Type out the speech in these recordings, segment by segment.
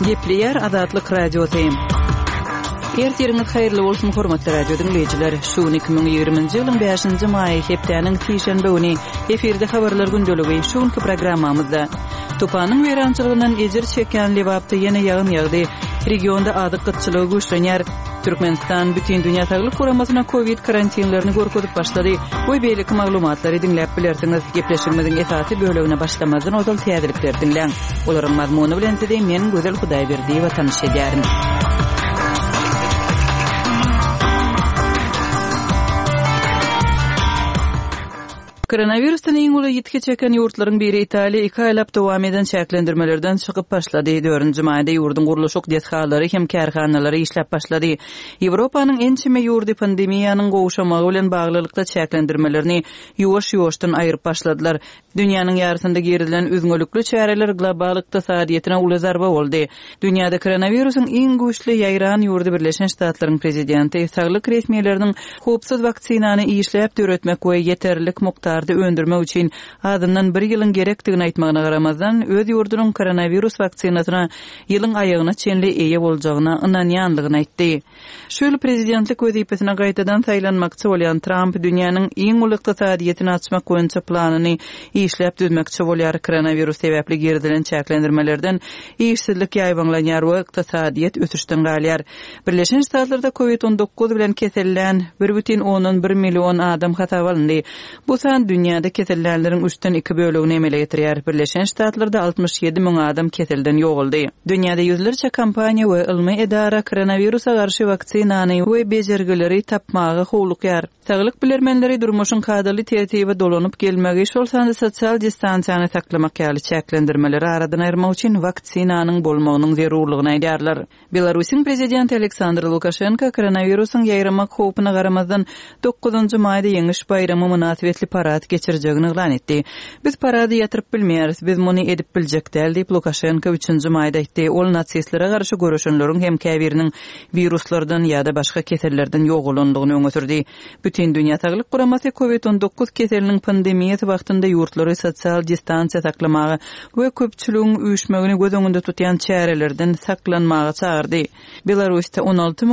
Gepleyer Azatlyk radiosyň. Ertiriňiz haýyrly bolsun hormatly radio dinleýijiler. Şu 2020-nji ýylyň 5-nji maý hepdeniň fiýşenbe güni efirde habarlar gündöligi şuňky programmamyzda Topanyň werançylygynyň ejir çeken lebapda ýene ýağyn ýagdy. Regionda adyk gytçylygy güýçlenýär. Türkmenistan bütün dünya sağlyk guramasyna Covid karantinlerini görkezip başlady. Bu beýlik maglumatlary dinläp bilersiňiz. Gepleşigimiziň esasy bölegine başlamazdan ozal täzelikler dinleň. Olaryň mazmuny bilen size men Gözel Hudaýberdiýewa tanış edýärim. Koronavirusdan iň uly ýetki çeken ýurtlaryň biri Italiýa 2 aýlap dowam eden çäklendirmelerden çykyp başlady. 4-nji maýda ýurdun gurulşyk dethalary hem kärhanalary işläp başlady. Ýewropanyň ençime ýurdy pandemiýanyň gowşamagy bilen baglylykda çäklendirmelerini ýuwaş-ýuwaşdan aýryp başladylar. Dünýäniň ýarysynda gerilen üzgünlükli çäreler global ykdysadyýetyne uly zarba boldy. Dünýäde koronawirusyň iň güýçli ýaýran ýurdy Birleşen Ştatlaryň prezidenti saglyk resmiýetleriniň hopsuz vaksinany işläp döretmek we ýeterlik mukdarda öndürmek üçin adından 1 ýylyň gerekdigini aýtmagyna garamazdan öz ýurdunyň koronawirus vaksinasyna ýylyň aýagyna çenli eýe boljagyna ynanýandygyny aýtdy. Şol prezidentlik wezipesine gaýtadan saýlanmakçy bolan Trump dünýäniň iň uly ykdysadyýetini açmak boýunça planyny işläp düzmekçi bolýar. Koronawirus sebäpli gerdilen çäklendirmelerden işsizlik ýaýbanlanýar we ykdysadyýet ösüşden galýar. Birleşen Ştatlarda Covid-19 bilen kesellän 1,1 million adam hasap alındy. Bu san dünýäde kesellenleriň 3-den 2 bölegini emele getirýär. Birleşen Ştatlarda 67 000 adam keselden ýoguldy. Dünýäde ýüzlerçe kampaniýa we ilmi edara koronawirusa garşy vaksinany we bejergileri tapmagy howlukýar. Saglyk bilermenleri durmuşyň kadaly tertibi dolanyp gelmegi şol sanda sosial distansiýany saklamak ýaly çäklendirmeleri aradan aýrmak üçin vaksinanyň bolmagynyň zerurlygyny aýdýarlar. Belarusyň prezidenti Aleksandr Lukashenko koronawirusyň ýaýramak howpyna garamazdan 9-njy maýda ýeňiş bayramy münasibetli parad geçirjegini elan etdi. Biz parady ýatyryp bilmeýäris, biz muny edip biljek däl diýip Lukashenko 3-nji maýda aýtdy. Ol natsistlere garşy görüşenleriň hem käbiriniň viruslardan ýa-da başga kesellerden ýogulandygyny öňe sürdi. Bütün dünýä saglyk guramasy Covid-19 keseliniň pandemiýasy wagtynda ýurtlary sosial distansiýa saklamagy we köpçüligiň üýüşmegini göz öňünde tutýan çärelerden saklanmagy çağırdy. Belarusda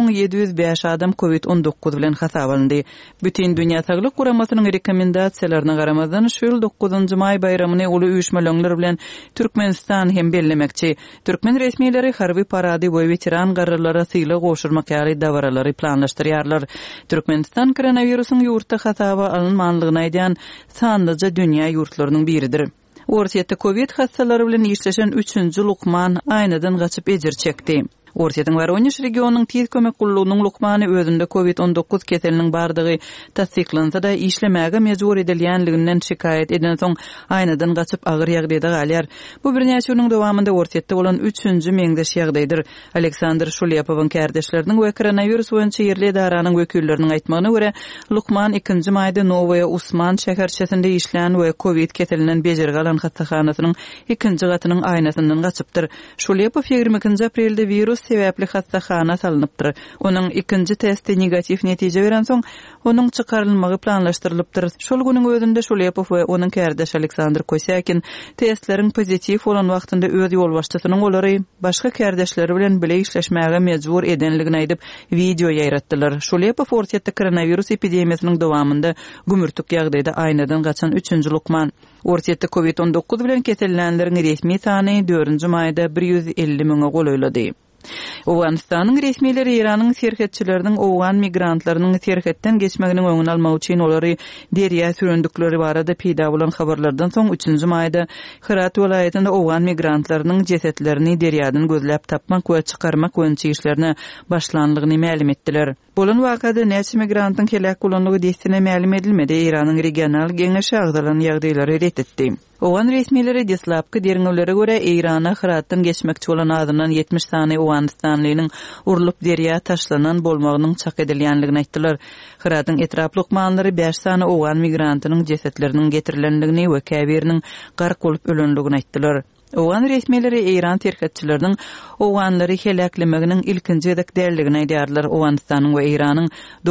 16.705 adam Covid-19 bilen hasap alındy. Bütün dünýä saglyk guramasynyň rekomendasiýalaryna garamazdan şol 9-njy maý bayramyny uly üýüşmeler bilen Türkmenistan hem bellemekçi. Türkmen resmiýetleri harby parady we veteran garrylara syly goşurmak ýaly dawaralary planlaşdyrýarlar. Türkmenistan koronawirusyň ýurtda hasaba alınmanlygyny aýdan sanlyca dünýä ýurtlarynyň biridir. Orsiýetde Covid hastalary bilen işleşen 3-nji Lukman aýnadan gaçyp ejir çekdi. Orsiýetiň Voronezh regionunyň tiz kömek gullugynyň Lukmany özünde Covid-19 keseliniň bardygy tasdiklansa da işlemäge mejbur edilýänliginden şikayet eden soň aýnadan gaçyp agyr ýagdaýda galýar. Bu bir näçe ýylyň dowamında orsiýetde bolan 3-nji meňzeş ýagdaýdyr. Aleksandr Şulyapowyň kärdeşleriniň we koronawirus boýunça ýerli edaranyň wekilleriniň aýtmagyna görä, Lukman 2-nji maýda Novaya Usman şäherçesinde işlän we Covid keselinden bejergi alan hastakanasynyň 2-nji gatynyň aýnasyndan gaçypdyr. Şulyapow 22-nji aprelde virus sebäpli hastakana salыныpdyr. Onuň 2-nji testi negativ netije beren soň onuň çykarylmagy planlaşdyrylypdyr. Şol güniň özünde Şulyapow we onuň kärdeş Aleksandr Kosyakin testleriň pozitiv bolan wagtynda öz ýolbaşçysynyň olary başga kärdeşleri bilen bile işleşmäge mejbur edenligini aýdyp video ýaýratdylar. Şulyapow orsiýetde koronavirus epidemiýasynyň dowamında gümürtük ýagdaýda aýnadan gaçan 3-nji Lukman. Orsiýetde Covid-19 bilen kesellenleriň resmi sany 4-nji maýda 150 000 golaýlady. Owganistanyň resmiýetleri Iranyň serhetçileriniň owgan migrantlarynyň serhetden geçmegini öňüne almak üçin olary derýä sürendikleri barada peýda bolan habarlardan soň 3-nji maýda Herat welaýatynda owgan migrantlarynyň jesetlerini derýadan gözläp tapmak we çykarmak boýunça işlerine başlanlygyny ma'lum etdiler. Bolan wakada näçe migrantyň helak bolanlygy destine ma'lum edilmedi. Iranyň regional geňeşi agdalan ýagdaýlary redetdi. Owgan resmiýetleri deslapky deriňewlere görä Irana Heratdan geçmekçi bolan adamdan 70 sany Owganistanlynyň urulyp derýä taşlanan bolmagynyň çak edilýänligini aýtdylar. Heratyň etraply okmanlary 5 sany owgan migrantynyň jesetleriniň getirilenligini we käbiriniň gark bolup ölenligini aýtdylar. Owgan resmiýetleri Iran terhetçileriniň owganlary helaklemeginiň ilkinji däkderligini aýdýarlar. Owganistanyň we Iranyň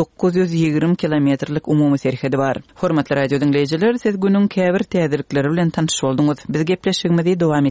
920 kilometrlik umumy serhedi bar. Hormatly radio dinleýijiler, siz günüň käbir täzelikleri bilen tanış bolduňyz. Biz gepleşigimizi dowam